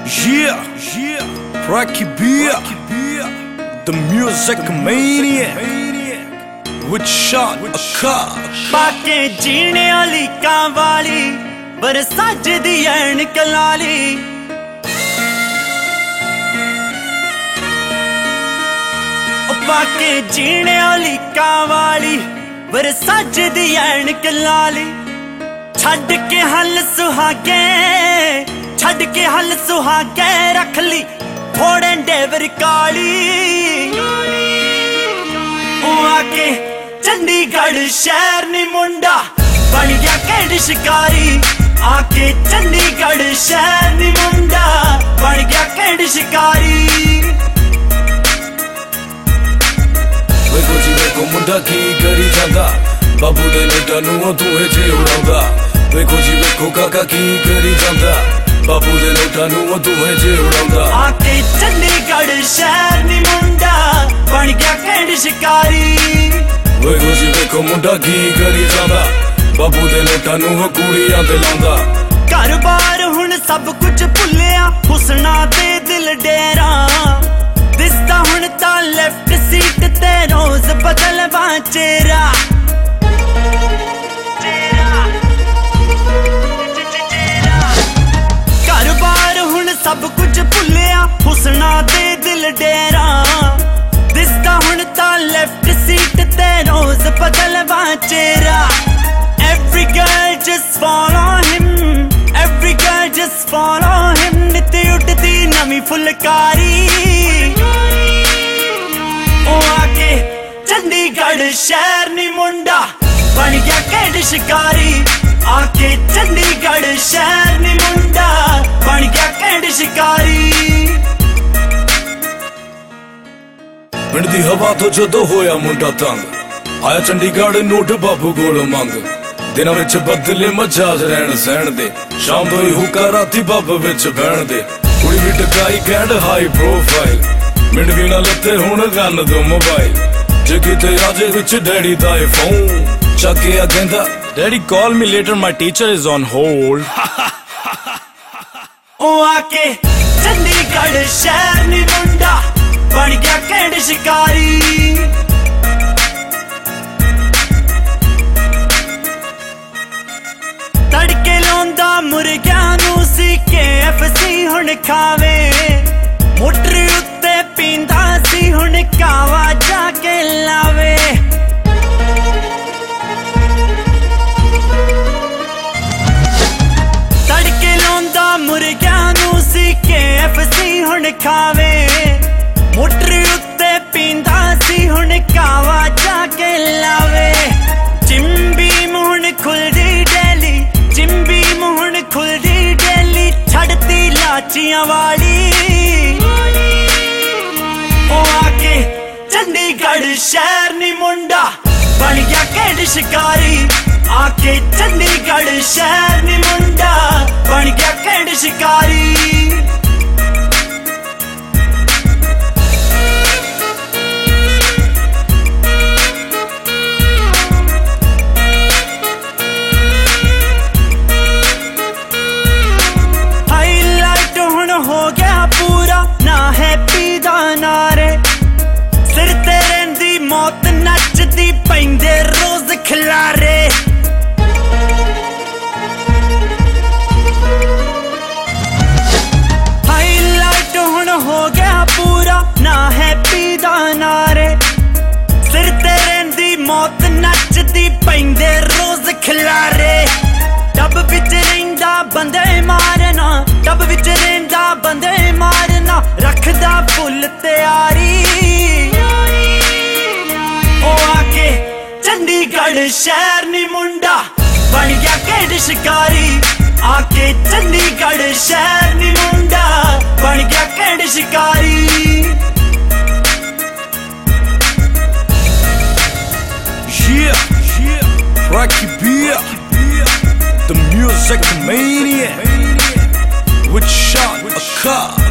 Rocky Beer, the music maniac, with shot a car. बाके जीने वाली कांवाली बरसाज दी ऐनक लाली बाके जीने वाली कांवाली बरसाज दी ऐनक लाली छड़ के हल सुहागे छड़ के हल सुहागे रख ली थोड़े डेवर काली आके चंडीगढ़ शहर नी मुंडा बन गया कैद शिकारी आके चंडीगढ़ शहर नी मुंडा बन गया कैद शिकारी वेखो जी वेखो मुंडा की करी जांदा बाबू दे नोटां नूं धुएं च उड़ाउंदा वेखो जी वेखो काका की करी जांदा बाबू दे नोटां नूं धुएं च उड़ाउंदा आके चंडीगढ़ शहर नी मुंडा बन गया कैद शिकारी वेखो जी वेखो मुंडा की करी जांदा बाबू दे नोटां नूं कूड़ियां ते लांदा घर बार हुण सब कुछ भुल्लिया हुसना ते दिल डेरा दिसदा हुण तां लेफ्ट सीट ते रोज बदलवा चेहरा घर बार हुण सब कुछ भुल्लिया हुसना ते दिल डेरा दिसदा हुण तां लेफ्ट सीट ते रोज बदलवा चेहरा Every girl just follow him Every girl just follow him नित्ती उठदी नवी फुलकारी ओ आके चंडीगढ़ शहर नी मुंडा बन गया कैद शिकारी आके चंडीगढ़ शहर नी मुंडा बन गया कैद शिकारी पिंड दी हवा तो जदों होया मुंडा तंग आया चंडीगढ़ नोट बाबू कोलों मंग दिनां विच बदले मजाज रहन सहन दे शाम तो ही हुक्का राती बब विच बहन दे कुड़ी भी टकाई कैंड हाई प्रोफाइल मिंट भी ना लत्ते हुण गन दो मोबाइल जे किते आजे विच डैडी दा फोन चक के कहंदा daddy call me later my teacher is on hold ओ आके चंडीगढ़ शहर नी मुंडा बन गया कैद शिकारी तड़के लांदा मुर्गियां नूं सी KFC हुण खावे मोटर उत्ते पींदा सी हुण कावा जाके लावे तड़के लांदा मुर्गियां नूं सी KFC हुण खावे मोटर उत्ते पींदा सी हुण कावा जाके लावे चिंबी मुहण खुलदी डेली चिंबी मुहण खुलदी डेली छड़ती लाचियां वाली ओ आके चंडीगढ़ शहर नी मुंडा बन गया कैद शिकारी आके चंडीगढ़ शहर नी मुंडा बन गया कैद शिकारी हो गया पूरा ना हैप्पी दा नारे सिर ते रहिंदी मौत नचदी पैंदे रोज खिलारे हाईलाइट हुण हो गया पूरा ना हैप्पी दा नारे सिर ते रहिंदी मौत नचदी पैंदे रोज खिलारे डब विच रहिंदा बंदे मारना डब विच रहिंदा बंदे मारना रखदा फुल तैयारी ओ आके चंडीगढ़ शहर नी मुंडा बन गया कैद शिकारी आके चंडीगढ़ शहर नी मुंडा बन गया कैद शिकारी Rocky Beer, the music maniac, with shot a car.